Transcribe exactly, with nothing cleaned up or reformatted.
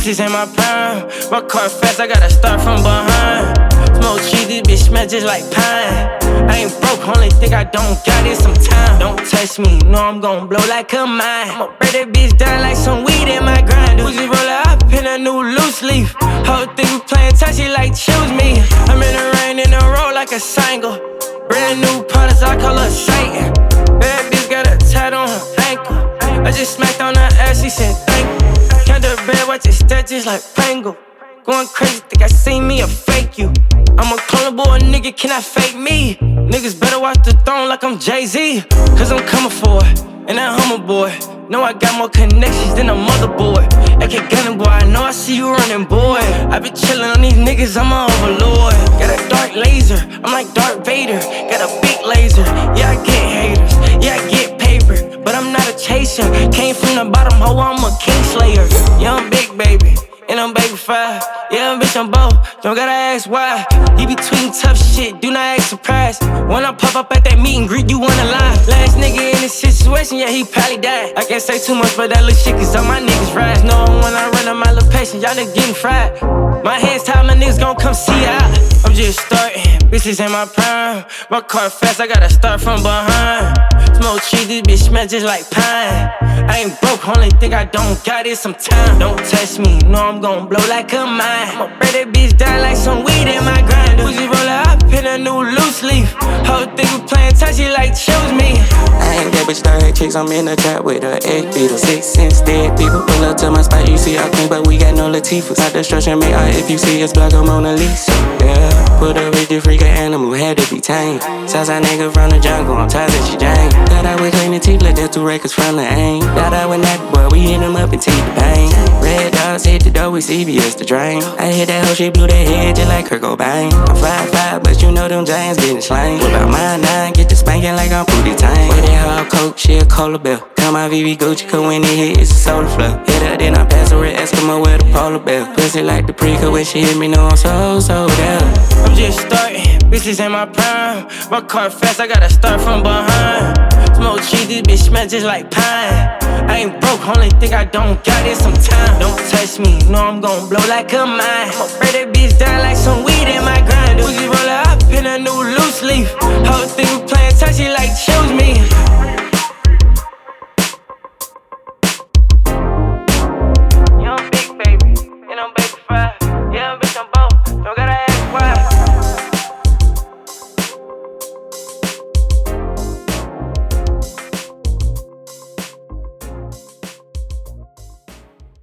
Bitches in my prime. My car fast, I gotta start from behind. Smoke cheese, this bitch smell just like pine. I ain't broke, only think I don't got it some time. Don't touch me, know I'm gon' blow like a mine. I'ma break that bitch down like some weed in my grind. Uzi roller up in a new loose leaf. Whole thing we playing touchy like choose me. I'm in the rain in the road like a single. Brand new products, I call her Satan. Bad bitch got a tat on her ankle. I just smacked on her ass, she said thank you. Count the bed, watch it stretch just like Pringle. Going crazy, think I seen me or fake you. I'm a clonable, a nigga cannot fake me. Niggas better watch the throne like I'm Jay-Z. Cause I'm coming for it, and that humble boy. Know I got more connections than a motherboard. A K Gunning boy, I know I see you running, boy. I been chillin' on these niggas, I'm a overlord. Got a dark laser, I'm like Darth Vader. Got a big laser, yeah I get haters. Yeah I get paper, but I'm not a chaser. Came from the bottom, ho, I'm a kingslayer. Yeah I'm big baby, and I'm baby five. Yeah, bitch, I'm both. Don't gotta ask why. You be tweeting tough shit, do not act surprised. When I pop up at that meet and greet, you wanna lie. Last nigga in this situation, yeah, he probably died. I can't say too much, but that little shit, cause all my niggas rise. Know when I run on my little patient, y'all niggas getting fried. My hands tied, my niggas gon' come see out. I'm just starting, bitches in my prime. My car fast, I gotta start from behind. Smoke cheese, this bitch smell just like pine. I ain't broke, only think I don't got it some time. Don't touch me, know I'm gon' blow like a mine. I'ma break that bitch down like some weed in my grind. Uzi roller up in a new loose leaf. Whole thing we playing touchy like choose me. I ain't that bitch started chicks, I'm in the trap with a egg beetle. Six cents dead people, pull up to my spot, you see I clean, but we got no Latifahs. Not destruction, make art if you see us block a Mona Lisa. Yeah, put up with the freak animal, had to be tamed. Southside nigga from the jungle, I'm tired of she Jane. Thought I would clean the teeth, like that's two records from the aim. Thought I would not, boy, we hit them up and take the pain. Red dogs hit the door with C B S the drain. I hit that hoe, she blew that head just like Kurt Cobain. I'm five five, but you know them giants getting slain. Whip out my nine, get the spanking like I'm Pootie Tang. With that hard coat, she a cola bell. Tell my V V Gucci, cause when it hit, it's a solar flow. Hit her, then I pass her at Eskimo with a polar bear. Pussy like the pre-cut when she hit me, know I'm so, so down. I'm just starting, bitches in my prime. My car fast, I gotta start from behind. Smoke cheese, this bitch smell just like pine. I ain't broke, only think I don't got it some time. Don't touch me, know I'm gon' blow like a mine. I'ma break that bitch down like some weed in